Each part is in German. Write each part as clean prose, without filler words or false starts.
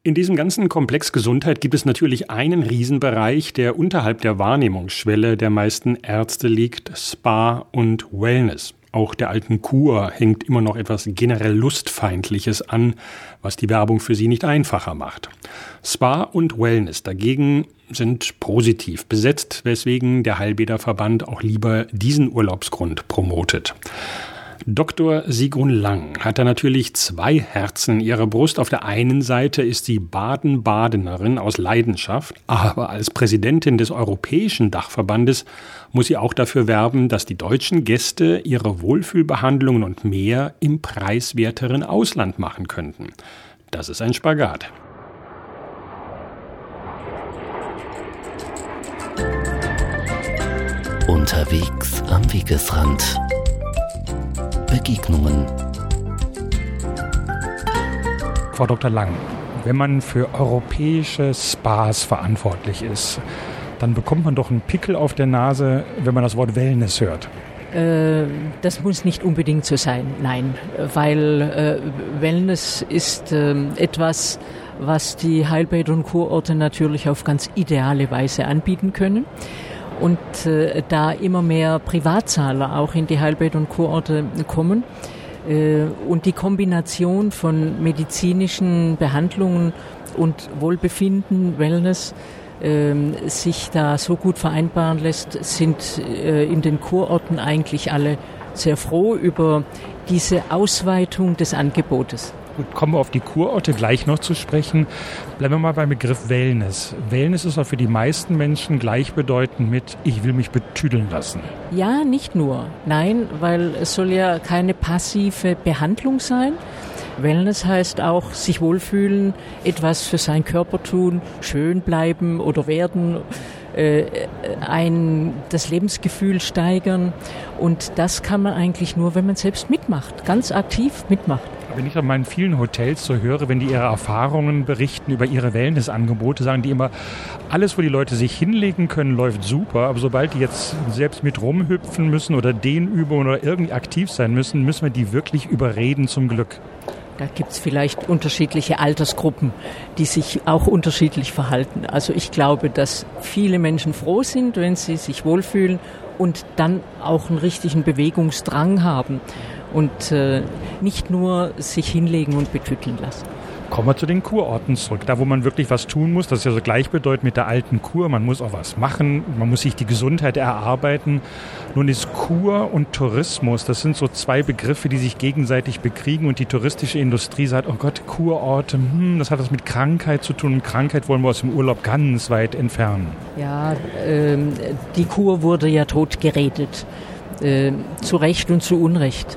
In diesem ganzen Komplex Gesundheit gibt es natürlich einen Riesenbereich, der unterhalb der Wahrnehmungsschwelle der meisten Ärzte liegt: Spa und Wellness. Auch der alten Kur hängt immer noch etwas generell Lustfeindliches an, was die Werbung für sie nicht einfacher macht. Spa und Wellness dagegen sind positiv besetzt, weswegen der Heilbäderverband auch lieber diesen Urlaubsgrund promotet. Dr. Sigrun Lang hat da natürlich zwei Herzen in ihrer Brust. Auf der einen Seite ist sie Baden-Badenerin aus Leidenschaft, aber als Präsidentin des Europäischen Dachverbandes muss sie auch dafür werben, dass die deutschen Gäste ihre Wohlfühlbehandlungen und mehr im preiswerteren Ausland machen könnten. Das ist ein Spagat. Unterwegs am Wegesrand. Begegnungen. Frau Dr. Lang, wenn man für europäische Spas verantwortlich ist, dann bekommt man doch einen Pickel auf der Nase, wenn man das Wort Wellness hört. Das muss nicht unbedingt so sein, nein, weil Wellness ist etwas, was die Heilbäder und Kurorte natürlich auf ganz ideale Weise anbieten können. Und da immer mehr Privatzahler auch in die Heilbäder und Kurorte kommen und die Kombination von medizinischen Behandlungen und Wohlbefinden, Wellness, sich da so gut vereinbaren lässt, sind in den Kurorten eigentlich alle sehr froh über diese Ausweitung des Angebotes. Gut, kommen wir auf die Kurorte gleich noch zu sprechen. Bleiben wir mal beim Begriff Wellness. Wellness ist auch für die meisten Menschen gleichbedeutend mit ich will mich betüdeln lassen. Ja, nicht nur. Nein, weil es soll ja keine passive Behandlung sein. Wellness heißt auch sich wohlfühlen, etwas für seinen Körper tun, schön bleiben oder werden, das Lebensgefühl steigern. Und das kann man eigentlich nur, wenn man selbst mitmacht, ganz aktiv mitmacht. Wenn ich an meinen vielen Hotels so höre, wenn die ihre Erfahrungen berichten über ihre Wellnessangebote, sagen die immer, alles, wo die Leute sich hinlegen können, läuft super. Aber sobald die jetzt selbst mit rumhüpfen müssen oder Dehnübungen oder irgendwie aktiv sein müssen, müssen wir die wirklich überreden zum Glück. Da gibt es vielleicht unterschiedliche Altersgruppen, die sich auch unterschiedlich verhalten. Also ich glaube, dass viele Menschen froh sind, wenn sie sich wohlfühlen und dann auch einen richtigen Bewegungsdrang haben und nicht nur sich hinlegen und betütteln lassen. Kommen wir zu den Kurorten zurück, da wo man wirklich was tun muss. Das ist ja so gleichbedeutend mit der alten Kur. Man muss auch was machen, man muss sich die Gesundheit erarbeiten. Nun ist Kur und Tourismus, das sind so zwei Begriffe, die sich gegenseitig bekriegen. Und die touristische Industrie sagt, oh Gott, Kurorte, das hat was mit Krankheit zu tun. Und Krankheit wollen wir aus dem Urlaub ganz weit entfernen. Ja, die Kur wurde ja tot geredet, zu Recht und zu Unrecht.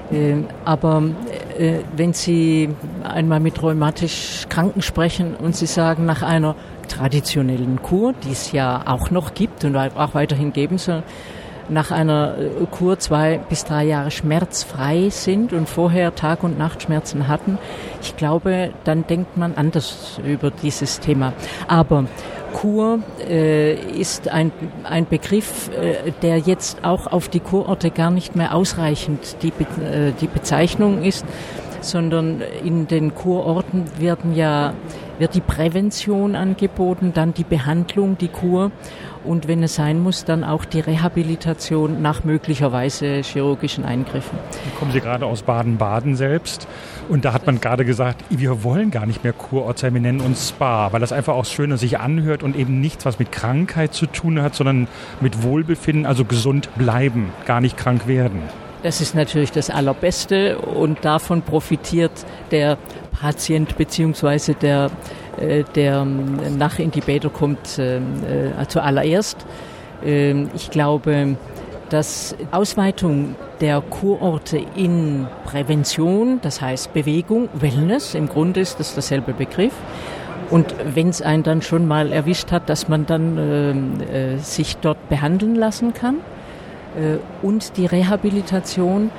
Aber wenn Sie einmal mit rheumatisch Kranken sprechen und Sie sagen, nach einer traditionellen Kur, die es ja auch noch gibt und auch weiterhin geben soll, nach einer Kur 2 bis 3 Jahre schmerzfrei sind und vorher Tag- und Nachtschmerzen hatten, ich glaube, dann denkt man anders über dieses Thema. Aber Kur ist ein Begriff, der jetzt auch auf die Kurorte gar nicht mehr ausreichend die Bezeichnung ist, sondern in den Kurorten wird die Prävention angeboten, dann die Behandlung, die Kur und wenn es sein muss, dann auch die Rehabilitation nach möglicherweise chirurgischen Eingriffen. Dann kommen Sie gerade aus Baden-Baden selbst und da hat man gerade gesagt, wir wollen gar nicht mehr Kurort sein, wir nennen uns Spa, weil das einfach auch schöner sich anhört und eben nichts, was mit Krankheit zu tun hat, sondern mit Wohlbefinden, also gesund bleiben, gar nicht krank werden. Das ist natürlich das Allerbeste und davon profitiert der Patient bzw. der nach in die Bäder kommt zuallererst. Ich glaube, dass Ausweitung der Kurorte in Prävention, das heißt Bewegung, Wellness, im Grunde ist das derselbe Begriff. Und wenn es einen dann schon mal erwischt hat, dass man dann sich dort behandeln lassen kann. Und die Rehabilitation,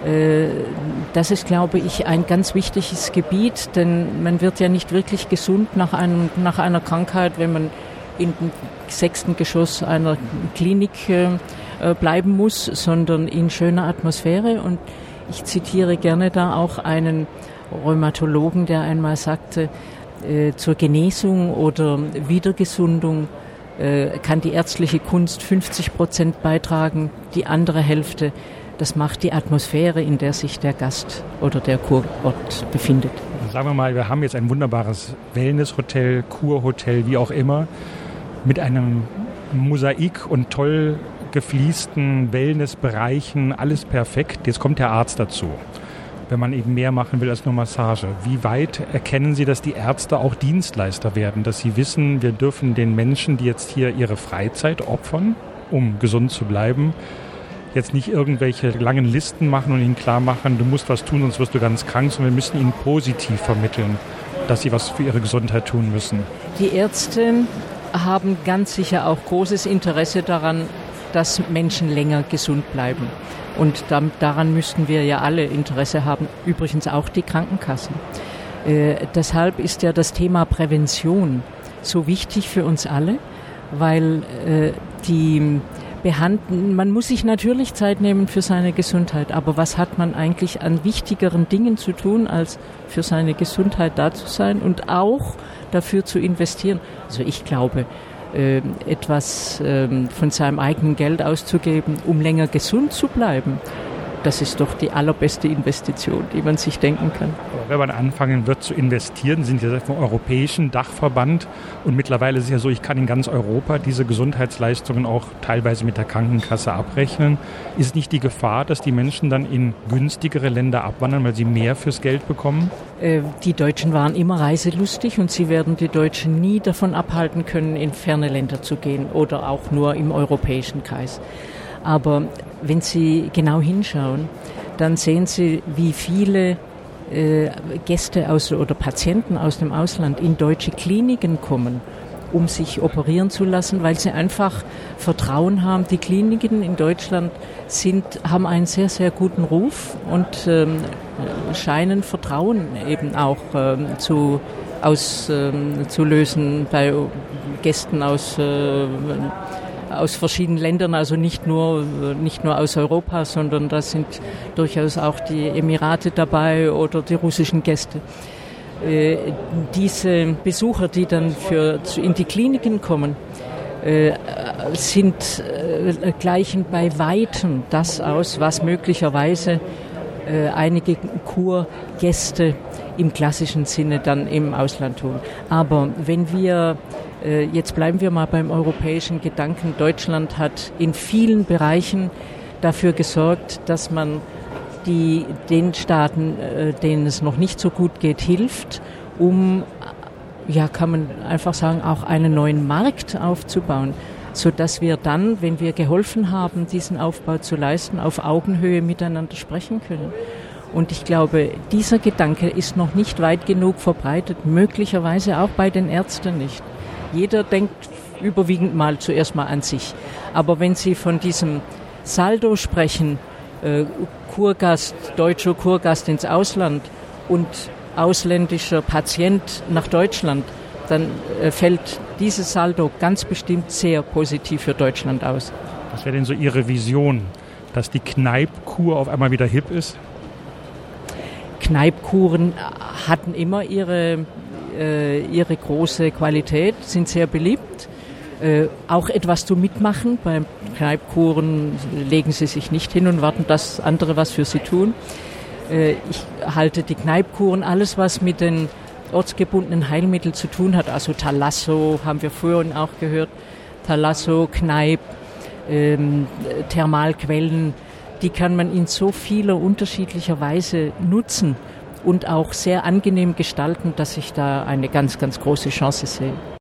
das ist, glaube ich, ein ganz wichtiges Gebiet, denn man wird ja nicht wirklich gesund nach einer Krankheit, wenn man in dem 6. Geschoss einer Klinik bleiben muss, sondern in schöner Atmosphäre. Und ich zitiere gerne da auch einen Rheumatologen, der einmal sagte, zur Genesung oder Wiedergesundung kann die ärztliche Kunst 50% beitragen, die andere Hälfte, das macht die Atmosphäre, in der sich der Gast oder der Kurort befindet. Sagen wir mal, wir haben jetzt ein wunderbares Wellnesshotel, Kurhotel, wie auch immer, mit einem Mosaik und toll gefliesten Wellnessbereichen, alles perfekt. Jetzt kommt der Arzt dazu, wenn man eben mehr machen will als nur Massage. Wie weit erkennen Sie, dass die Ärzte auch Dienstleister werden, dass sie wissen, wir dürfen den Menschen, die jetzt hier ihre Freizeit opfern, um gesund zu bleiben, jetzt nicht irgendwelche langen Listen machen und ihnen klar machen, du musst was tun, sonst wirst du ganz krank, sondern wir müssen ihnen positiv vermitteln, dass sie was für ihre Gesundheit tun müssen. Die Ärzte haben ganz sicher auch großes Interesse daran, dass Menschen länger gesund bleiben. Und daran müssten wir ja alle Interesse haben, übrigens auch die Krankenkassen. Deshalb ist ja das Thema Prävention so wichtig für uns alle, weil man muss sich natürlich Zeit nehmen für seine Gesundheit, aber was hat man eigentlich an wichtigeren Dingen zu tun, als für seine Gesundheit da zu sein und auch dafür zu investieren? Also ich glaube, etwas von seinem eigenen Geld auszugeben, um länger gesund zu bleiben, das ist doch die allerbeste Investition, die man sich denken kann. Aber wenn man anfangen wird zu investieren, sind wir vom europäischen Dachverband und mittlerweile ist es ja so, ich kann in ganz Europa diese Gesundheitsleistungen auch teilweise mit der Krankenkasse abrechnen. Ist nicht die Gefahr, dass die Menschen dann in günstigere Länder abwandern, weil sie mehr fürs Geld bekommen? Die Deutschen waren immer reiselustig und sie werden die Deutschen nie davon abhalten können, in ferne Länder zu gehen oder auch nur im europäischen Kreis. Aber wenn Sie genau hinschauen, dann sehen Sie, wie viele Gäste oder Patienten aus dem Ausland in deutsche Kliniken kommen, um sich operieren zu lassen, weil sie einfach Vertrauen haben. Die Kliniken in Deutschland haben einen sehr, sehr guten Ruf und scheinen Vertrauen eben auch zu lösen bei Gästen aus verschiedenen Ländern, also nicht nur aus Europa, sondern da sind durchaus auch die Emirate dabei oder die russischen Gäste. Diese Besucher, die dann in die Kliniken kommen, gleichen bei Weitem das aus, was möglicherweise einige Kurgäste im klassischen Sinne dann im Ausland tun. Aber wenn wir jetzt bleiben wir mal beim europäischen Gedanken. Deutschland hat in vielen Bereichen dafür gesorgt, dass man den Staaten, denen es noch nicht so gut geht, hilft, um, kann man einfach sagen, auch einen neuen Markt aufzubauen, sodass wir dann, wenn wir geholfen haben, diesen Aufbau zu leisten, auf Augenhöhe miteinander sprechen können. Und ich glaube, dieser Gedanke ist noch nicht weit genug verbreitet, möglicherweise auch bei den Ärzten nicht. Jeder denkt überwiegend zuerst mal an sich. Aber wenn Sie von diesem Saldo sprechen, deutscher Kurgast ins Ausland und ausländischer Patient nach Deutschland, dann fällt dieses Saldo ganz bestimmt sehr positiv für Deutschland aus. Was wäre denn so Ihre Vision, dass die Kneippkur auf einmal wieder hip ist? Kneippkuren hatten immer ihre große Qualität, sind sehr beliebt. Auch etwas zu mitmachen. Beim Kneippkuren legen sie sich nicht hin und warten, dass andere was für sie tun. Ich halte die Kneippkuren, alles was mit den ortsgebundenen Heilmitteln zu tun hat, also Thalasso, haben wir vorhin auch gehört, Thalasso, Kneipp, Thermalquellen, die kann man in so vieler unterschiedlicher Weise nutzen und auch sehr angenehm gestalten, dass ich da eine ganz, ganz große Chance sehe.